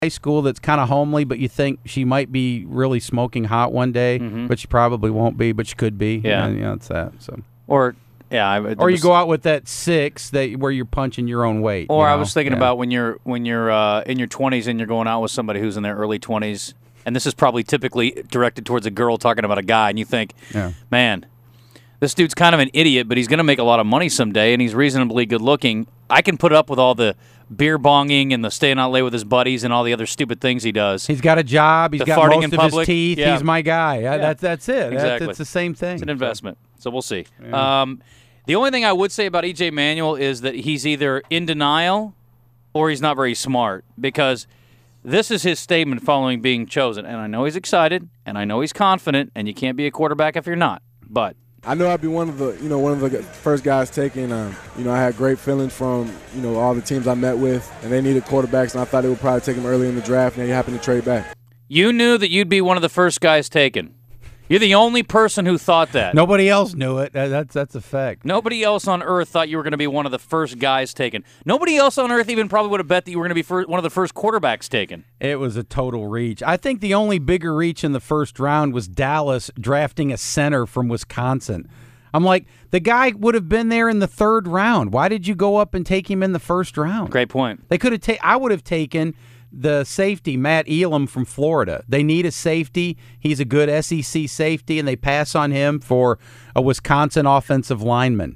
high school that's kind of homely, but you think she might be really smoking hot one day, but she probably won't be, but she could be. Yeah, it's that. So. Or you go out with that 6 where you're punching your own weight. Or I was thinking about when you're in your 20s and you're going out with somebody who's in their early 20s, and this is probably typically directed towards a girl talking about a guy, and you think, man, this dude's kind of an idiot, but he's going to make a lot of money someday, and he's reasonably good looking. I can put up with all the beer bonging and the staying out late with his buddies and all the other stupid things he does. He's got a job. He's got farting most in of public. his teeth. Yeah. He's my guy. That's it. Exactly. It's the same thing. It's an investment. So we'll see. Yeah. The only thing I would say about E.J. Manuel is that he's either in denial or he's not very smart, because this is his statement following being chosen. And I know he's excited, and I know he's confident, and you can't be a quarterback if you're not. But I know I'd be one of the first guys taken. I had great feelings from all the teams I met with, and they needed quarterbacks, and I thought they would probably take him early in the draft, and they happened to trade back. You knew that you'd be one of the first guys taken. You're the only person who thought that. Nobody else knew it. That's a fact. Nobody else on earth thought you were going to be one of the first guys taken. Nobody else on earth even probably would have bet that you were going to be one of the first quarterbacks taken. It was a total reach. I think the only bigger reach in the first round was Dallas drafting a center from Wisconsin. I'm like, the guy would have been there in the 3rd round. Why did you go up and take him in the 1st round? Great point. They could have. I would have taken the safety, Matt Elam from Florida. They need a safety. He's a good SEC safety, and they pass on him for a Wisconsin offensive lineman.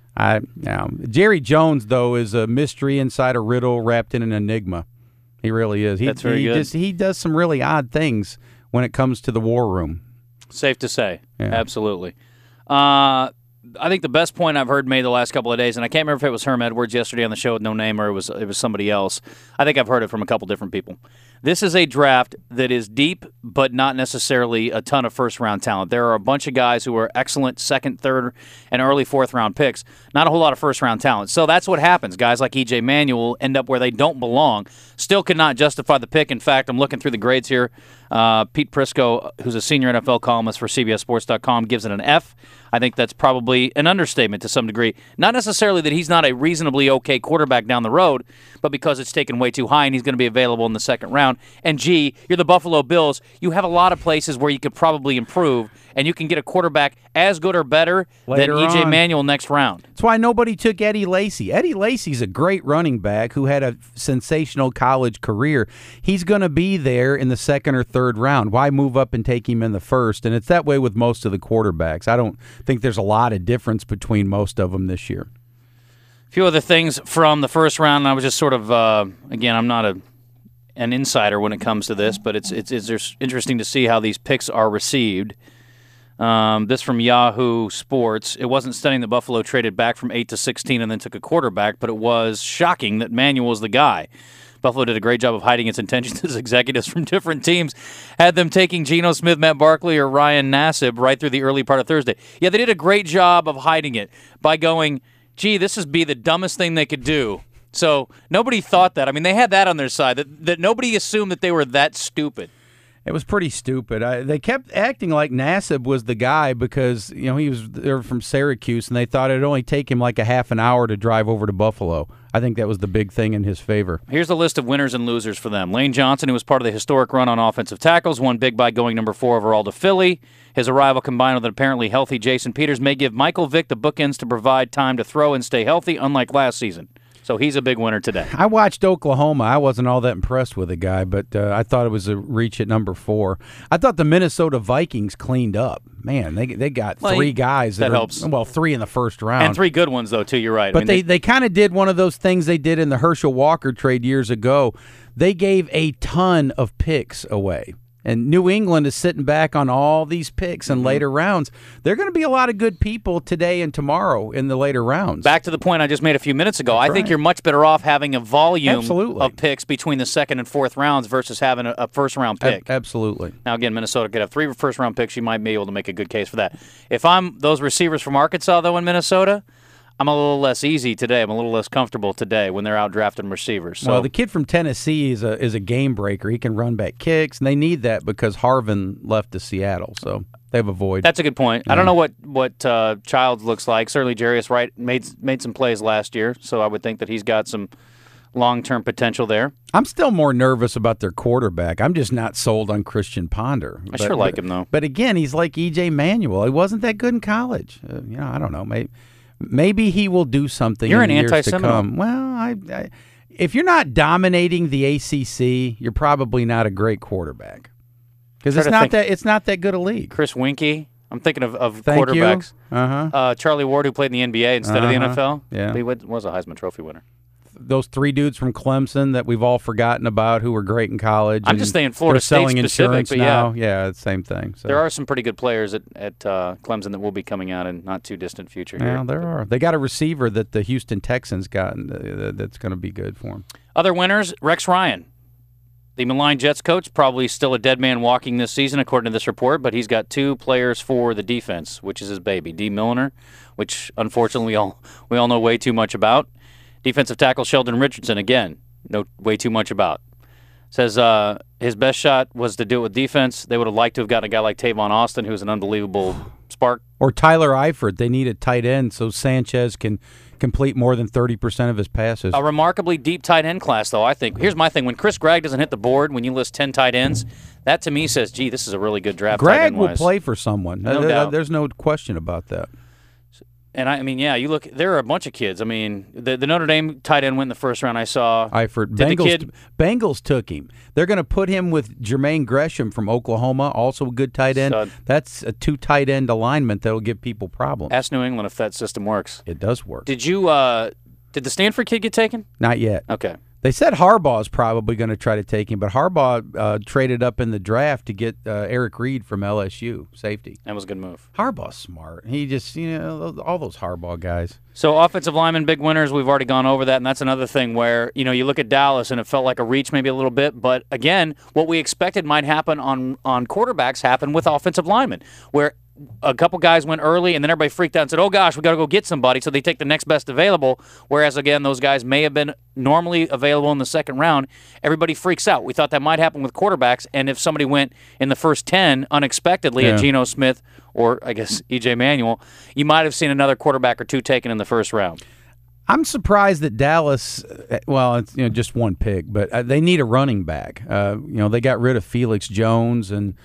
Jerry Jones, though, is a mystery inside a riddle wrapped in an enigma. He really is. That's very good. He does some really odd things when it comes to the war room. Safe to say. Yeah. Absolutely. I think the best point I've heard made the last couple of days, and I can't remember if it was Herm Edwards yesterday on the show with no name or it was somebody else. I think I've heard it from a couple different people. This is a draft that is deep, but not necessarily a ton of first-round talent. There are a bunch of guys who are excellent second, third, and early fourth-round picks. Not a whole lot of first-round talent. So that's what happens. Guys like E.J. Manuel end up where they don't belong. Still cannot justify the pick. In fact, I'm looking through the grades here. Pete Prisco, who's a senior NFL columnist for CBSSports.com, gives it an F. I think that's probably an understatement to some degree. Not necessarily that he's not a reasonably okay quarterback down the road, but because it's taken way too high and he's going to be available in the 2nd round. And, gee, you're the Buffalo Bills. You have a lot of places where you could probably improve, and you can get a quarterback as good or better Later than E.J. on. Manuel next round. That's why nobody took Eddie Lacy. Eddie Lacy's a great running back who had a sensational college career. He's going to be there in the 2nd or 3rd round. Why move up and take him in the 1st? And it's that way with most of the quarterbacks. I don't think there's a lot of difference between most of them this year. A few other things from the 1st round. I was just sort of, again, I'm not an insider when it comes to this, but it's interesting to see how these picks are received. This from Yahoo Sports. It wasn't stunning that Buffalo traded back from 8 to 16 and then took a quarterback, but it was shocking that Manuel was the guy. Buffalo did a great job of hiding its intentions as executives from different teams had them taking Geno Smith, Matt Barkley, or Ryan Nassib right through the early part of Thursday. Yeah, they did a great job of hiding it by going, gee, this would be the dumbest thing they could do. So nobody thought that. I mean, they had that on their side, that nobody assumed that they were that stupid. It was pretty stupid. They kept acting like Nassib was the guy because they were from Syracuse, and they thought it'd only take him like a half an hour to drive over to Buffalo. I think that was the big thing in his favor. Here's the list of winners and losers for them. Lane Johnson, who was part of the historic run on offensive tackles, won big by going number 4 overall to Philly. His arrival combined with an apparently healthy Jason Peters may give Michael Vick the bookends to provide time to throw and stay healthy, unlike last season. So he's a big winner today. I watched Oklahoma. I wasn't all that impressed with the guy, but I thought it was a reach at number 4. I thought the Minnesota Vikings cleaned up. Man, they got 3 guys. That helps. Well, 3 in the 1st round. And 3 good ones, though, too. You're right. But they kind of did one of those things they did in the Herschel Walker trade years ago. They gave a ton of picks away. And New England is sitting back on all these picks in later rounds. There are going to be a lot of good people today and tomorrow in the later rounds. Back to the point I just made a few minutes ago. I think you're much better off having a volume Absolutely. of picks between the 2nd and 4th rounds versus having a first-round pick. Absolutely. Now, again, Minnesota could have 3 first-round picks. You might be able to make a good case for that. If I'm those receivers from Arkansas, though, in Minnesota, I'm a little less easy today. I'm a little less comfortable today when they're out drafting receivers. So. Well, the kid from Tennessee is a game breaker. He can run back kicks, and they need that because Harvin left to Seattle, so they have a void. That's a good point. I don't know what Childs looks like. Certainly, Jarius Wright made some plays last year, so I would think that he's got some long-term potential there. I'm still more nervous about their quarterback. I'm just not sold on Christian Ponder. I sure like him, though. But again, he's like E.J. Manuel. He wasn't that good in college. I don't know. Maybe he will do something You're in an the years to anti-Seminole. come. Well, if you're not dominating the ACC, you're probably not a great quarterback. Because it's not that good a league. Chris Winkie. I'm thinking of Thank quarterbacks. You. Uh-huh. Charlie Ward, who played in the NBA instead of the NFL. Yeah. He was a Heisman Trophy winner. Those 3 dudes from Clemson that we've all forgotten about who were great in college. I'm just saying Florida State selling specific, insurance but now. Yeah, it's the same thing. So. There are some pretty good players at Clemson that will be coming out in not too distant future here. Yeah, there are. They got a receiver that the Houston Texans got that's going to be good for them. Other winners, Rex Ryan. The maligned Jets coach, probably still a dead man walking this season, according to this report, but he's got 2 players for the defense, which is his baby. D. Milliner, which unfortunately we all know way too much about. Defensive tackle Sheldon Richardson, again, know way too much about. Says his best shot was to do it with defense. They would have liked to have gotten a guy like Tavon Austin, who's an unbelievable spark. Or Tyler Eifert. They need a tight end so Sanchez can complete more than 30% of his passes. A remarkably deep tight end class, though, I think. Here's my thing. When Chris Gregg doesn't hit the board, when you list 10 tight ends, that to me says, gee, this is a really good draft. Gregg will play for someone. No doubt. There's no question about that. And I mean, yeah, you look. There are a bunch of kids. I mean, the Notre Dame tight end went in the first round. I saw. Eifert. Bengals took him. They're going to put him with Jermaine Gresham from Oklahoma, also a good tight end. Stud. That's a 2 tight end alignment that will give people problems. Ask New England if that system works. It does work. Did the Stanford kid get taken? Not yet. Okay. They said Harbaugh is probably going to try to take him, but Harbaugh traded up in the draft to get Eric Reed from LSU, safety. That was a good move. Harbaugh's smart. He just, all those Harbaugh guys. So offensive linemen, big winners. We've already gone over that, and that's another thing where, you look at Dallas, and it felt like a reach maybe a little bit. But, again, what we expected might happen on quarterbacks happened with offensive linemen, where a couple guys went early, and then everybody freaked out and said, oh, gosh, we got to go get somebody, so they take the next best available, whereas, again, those guys may have been normally available in the second round. Everybody freaks out. We thought that might happen with quarterbacks, and if somebody went in the first 10 unexpectedly at Geno Smith or, I guess, E.J. Manuel, you might have seen another quarterback or 2 taken in the first round. I'm surprised that Dallas, well, it's just 1 pick, but they need a running back. They got rid of Felix Jones, and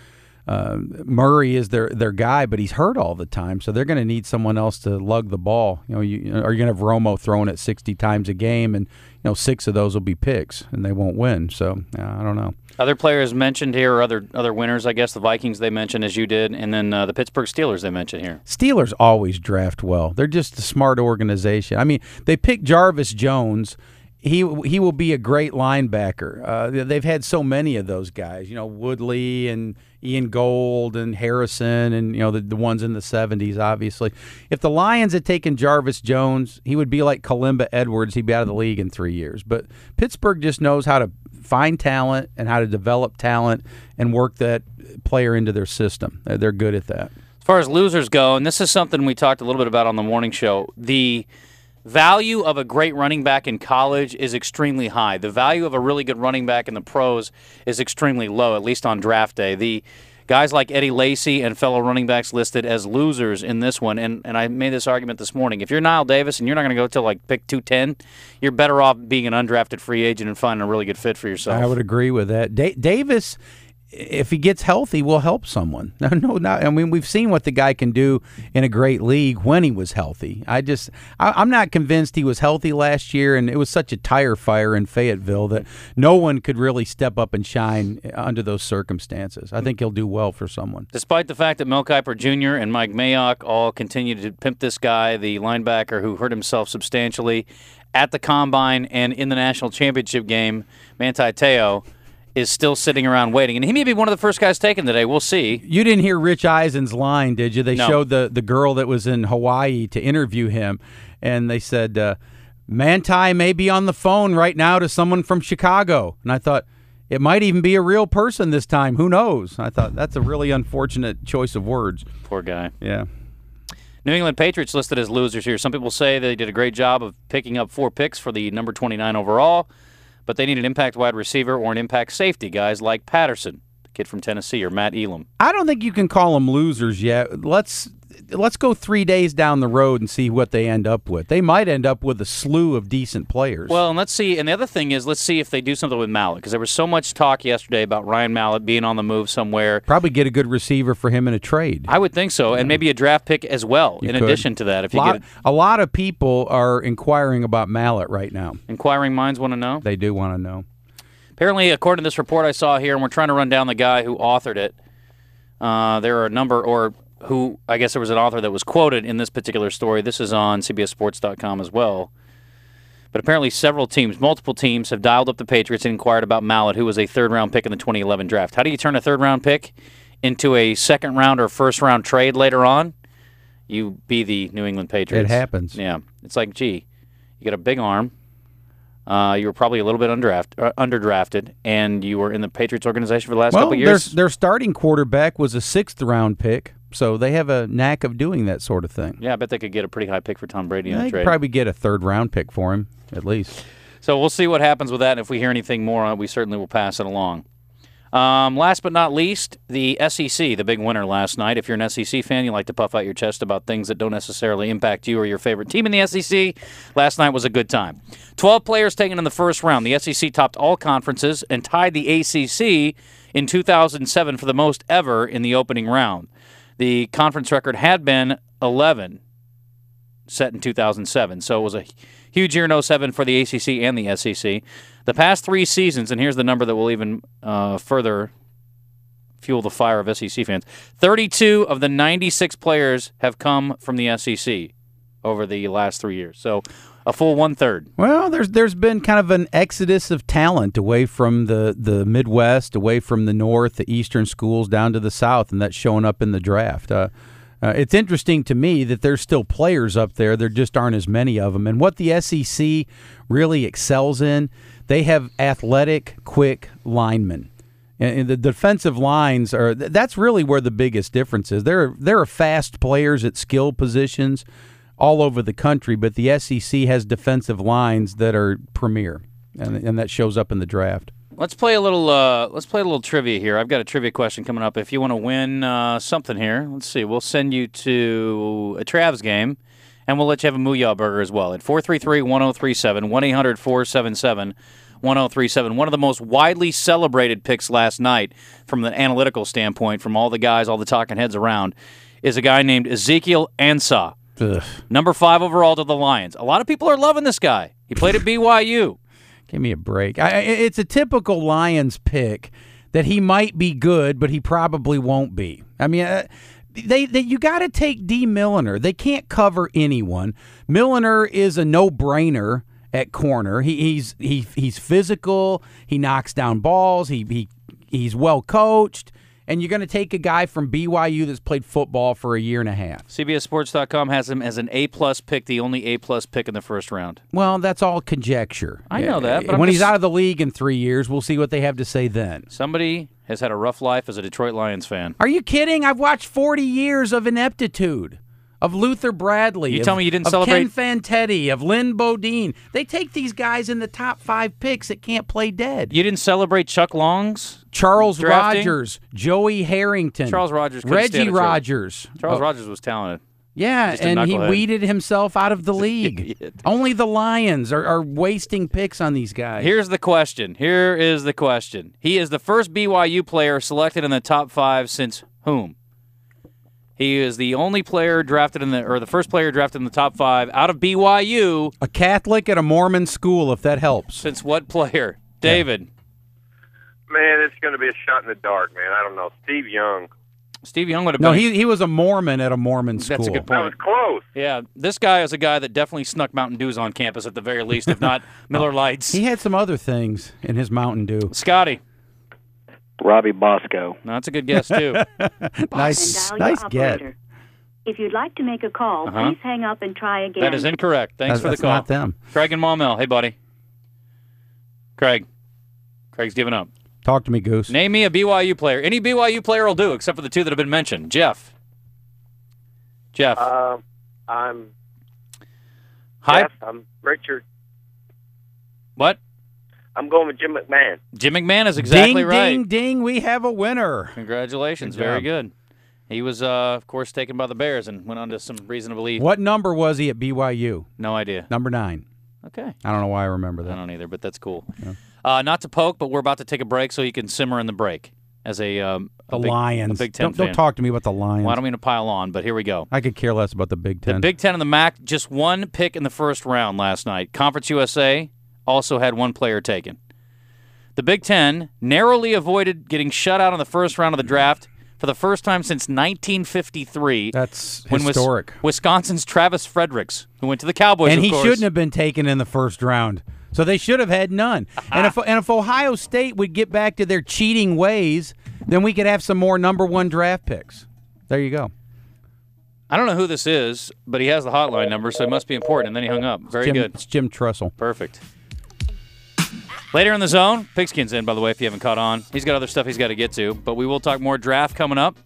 Murray is their guy, but he's hurt all the time, so they're going to need someone else to lug the ball. Are you going to have Romo throwing it 60 times a game, and 6 of those will be picks, and they won't win. So I don't know. Other players mentioned here, or other winners, I guess. The Vikings they mentioned, as you did, and then the Pittsburgh Steelers they mentioned here. Steelers always draft well. They're just a smart organization. I mean, they picked Jarvis Jones. He will be a great linebacker. They've had so many of those guys, Woodley and Ian Gold and Harrison and, the ones in the 70s, obviously. If the Lions had taken Jarvis Jones, he would be like Kalimba Edwards. He'd be out of the league in 3 years. But Pittsburgh just knows how to find talent and how to develop talent and work that player into their system. They're good at that. As far as losers go, and this is something we talked a little bit about on the morning show, the value of a great running back in college is extremely high. The value of a really good running back in the pros is extremely low, at least on draft day. The guys like Eddie Lacy and fellow running backs listed as losers in this one, and I made this argument this morning. If you're Niall Davis and you're not going to go till pick 210, you're better off being an undrafted free agent and finding a really good fit for yourself. I would agree with that. Davis, if he gets healthy, will help someone. We've seen what the guy can do in a great league when he was healthy. I'm not convinced he was healthy last year, and it was such a tire fire in Fayetteville that no one could really step up and shine under those circumstances. I think he'll do well for someone. Despite the fact that Mel Kiper Jr. and Mike Mayock all continue to pimp this guy, the linebacker who hurt himself substantially at the Combine and in the national championship game, Manti Te'o, is still sitting around waiting. And he may be one of the first guys taken today. We'll see. You didn't hear Rich Eisen's line, did you? They No. showed the girl that was in Hawaii to interview him, and they said, Manti may be on the phone right now to someone from Chicago. And I thought, it might even be a real person this time. Who knows? I thought, that's a really unfortunate choice of words. Poor guy. Yeah. New England Patriots listed as losers here. Some people say they did a great job of picking up 4 picks for the number 29 overall, but they need an impact wide receiver or an impact safety, guys like Patterson, the kid from Tennessee, or Matt Elam. I don't think you can call them losers yet. let's go 3 days down the road and see what they end up with. They might end up with a slew of decent players. Well, and let's see. And the other thing is, let's see if they do something with Mallett, because there was so much talk yesterday about Ryan Mallett being on the move somewhere. Probably get a good receiver for him in a trade. I would think so, and maybe a draft pick as well. You in could. addition to that, if you get a lot of people are inquiring about Mallett right now. Inquiring minds want to know. They do want to know. Apparently, according to this report I saw here, and we're trying to run down the guy who authored it. There are a number, or who, I guess there was an author that was quoted in this particular story. This is on CBSSports.com as well. But apparently multiple teams have dialed up the Patriots and inquired about Mallett, who was a third-round pick in the 2011 draft. How do you turn a third-round pick into a second-round or first-round trade later on? You be the New England Patriots. It happens. Yeah. It's like, gee, you got a big arm. You were probably a little bit underdrafted, and you were in the Patriots organization for the last couple of years. Their starting quarterback was a sixth-round pick, so they have a knack of doing that sort of thing. Yeah, I bet they could get a pretty high pick for Tom Brady in a They trade. could probably get a third-round pick for him, at least. So we'll see what happens with that, and if we hear anything more on it, we certainly will pass it along. Last but not least, the SEC, the big winner last night. If you're an SEC fan, you like to puff out your chest about things that don't necessarily impact you or your favorite team in the SEC. Last night was a good time. 12 players taken in the first round. The SEC topped all conferences and tied the ACC in 2007 for the most ever in the opening round. The conference record had been 11, set in 2007. So it was a huge year in 2007 for the ACC and the SEC. The past 3 seasons, and here's the number that will even further fuel the fire of SEC fans, 32 of the 96 players have come from the SEC over the last 3 years. So a full one-third. Well, there's been kind of an exodus of talent away from the Midwest, away from the North, the Eastern schools, down to the South, and that's showing up in the draft. It's interesting to me that there's still players up there. There just aren't as many of them. And what the SEC really excels in, they have athletic, quick linemen. And the defensive lines that's really where the biggest difference is. There are fast players at skill positions all over the country, but the SEC has defensive lines that are premier, and that shows up in the draft. Let's play a little trivia here. I've got a trivia question coming up. If you want to win something here, let's see. We'll send you to a Travs game, and we'll let you have a Mooyah burger as well at 433-1037, 1-800-477-1037. One of the most widely celebrated picks last night from the analytical standpoint, from all the guys, all the talking heads around, is a guy named Ezekiel Ansah. Ugh. Number 5 overall to the Lions. A lot of people are loving this guy. He played at BYU. Give me a break. It's a typical Lions pick that he might be good, but he probably won't be. I mean, you got to take D. Milliner. They can't cover anyone. Milliner is a no-brainer at corner. He's physical. He knocks down balls. He's well coached. And you're going to take a guy from BYU that's played football for a year and a half. CBSSports.com has him as an A-plus pick, the only A-plus pick in the first round. Well, that's all conjecture. I know that. But when he's out of the league in 3 years, we'll see what they have to say then. Somebody has had a rough life as a Detroit Lions fan. Are you kidding? I've watched 40 years of ineptitude. Of Luther Bradley. You tell me you didn't celebrate Ken Fantetti, of Lynn Bodine. They take these guys in the top 5 picks that can't play dead. You didn't celebrate Chuck Long's Charles drafting? Rogers, Joey Harrington, Charles Rogers couldn't stand Reggie a trade. Rogers. Charles Rogers was talented. Yeah, Just a and he knucklehead. weeded himself out of the league. Idiot. Only the Lions are wasting picks on these guys. Here's the question. Here is the question. He is the first BYU player selected in the top 5 since whom? He is the only player drafted the first player drafted in the top 5 out of BYU. A Catholic at a Mormon school, if that helps. Since what player? David. Man, it's going to be a shot in the dark, man. I don't know. Steve Young. Steve Young would have No, been. he was a Mormon at a Mormon school. That's a good That was point. close. Yeah, this guy is a guy that definitely snuck Mountain Dews on campus at the very least, if not Miller Lights. He had some other things in his Mountain Dew. Scotty. Robbie Bosco. No, that's a good guess, too. Nice and dial your get. operator. If you'd like to make a call, Uh-huh. please hang up and try again. That is incorrect. Thanks for the That's call. not them. Craig and Maumelle. Hey, buddy. Craig's giving up. Talk to me, Goose. Name me a BYU player. Any BYU player will do, except for the 2 that have been mentioned. Jeff. I'm Hi. Jeff. I'm Richard. What? I'm going with Jim McMahon. Jim McMahon is exactly ding, right. Ding, ding, we have a winner. Congratulations. Good job. Very good. He was, of course, taken by the Bears and went on to some reason to believe. What number was he at BYU? No idea. Number 9. Okay. I don't know why I remember that. I don't either, but that's cool. Yeah. Not to poke, but we're about to take a break so you can simmer in the break as a Lions. A Big Ten fan. Don't talk to me about the Lions. Well, I don't mean to pile on, but here we go. I could care less about the Big Ten. The Big Ten and the MAC, just one pick in the first round last night. Conference USA also had one player taken. The Big Ten narrowly avoided getting shut out in the first round of the draft for the first time since 1953. That's when historic. Wisconsin's Travis Fredericks, who went to the Cowboys, and of he course. shouldn't have been taken in the first round. So they should have had none. And if Ohio State would get back to their cheating ways, then we could have some more number 1 draft picks. There you go. I don't know who this is, but he has the hotline number, so it must be important. And then he hung up. Very good. It's Jim Trussell. Perfect. Later in the zone, Pigskin's in, by the way, if you haven't caught on. He's got other stuff he's got to get to, but we will talk more draft coming up.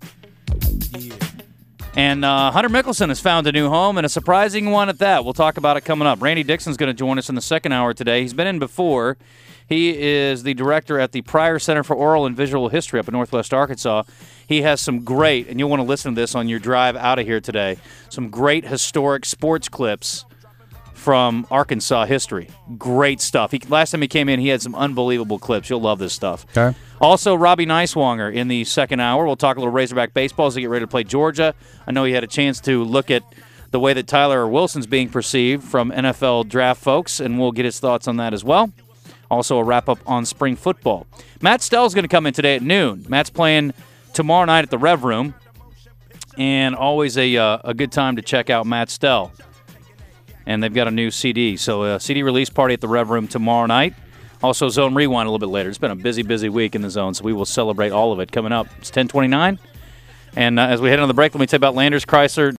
And Hunter Mickelson has found a new home, and a surprising one at that. We'll talk about it coming up. Randy Dixon's going to join us in the second hour today. He's been in before. He is the director at the Pryor Center for Oral and Visual History up in Northwest Arkansas. He has some great, and you'll want to listen to this on your drive out of here today, some great historic sports clips from Arkansas history. Great stuff. Last time he came in, he had some unbelievable clips. You'll love this stuff. Okay. Also, Robbie Neiswanger in the second hour. We'll talk a little Razorback baseball as they get ready to play Georgia. I know he had a chance to look at the way that Tyler Wilson's being perceived from NFL draft folks, and we'll get his thoughts on that as well. Also, a wrap-up on spring football. Matt Stell's going to come in today at noon. Matt's playing tomorrow night at the Rev Room, and always a good time to check out Matt Stell. And they've got a new CD. So a CD release party at the Rev Room tomorrow night. Also Zone Rewind a little bit later. It's been a busy, busy week in the Zone, so we will celebrate all of it coming up. It's 10:29. And as we head on the break, let me tell you about Landers Chrysler